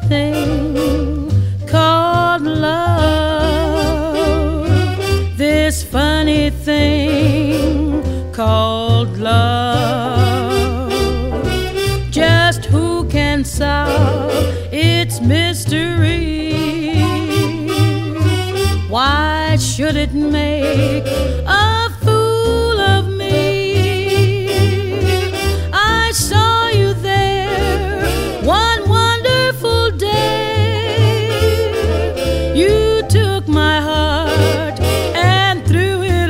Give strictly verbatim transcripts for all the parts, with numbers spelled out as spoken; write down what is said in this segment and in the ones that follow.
thing called love, this funny thing called love. Just who can solve its mystery? Why should it make a fool of me? I saw you there one wonderful day. You took my heart and threw it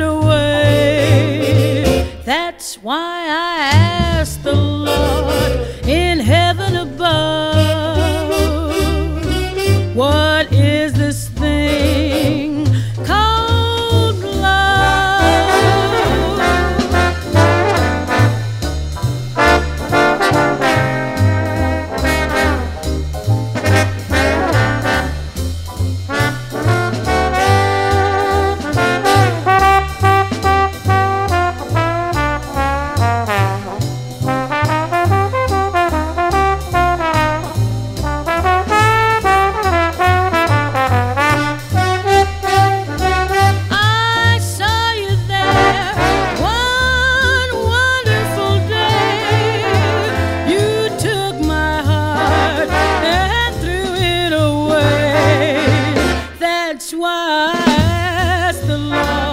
away. That's why I asked the Lord in heaven above, what is this thing called love? That's why I asked the Lord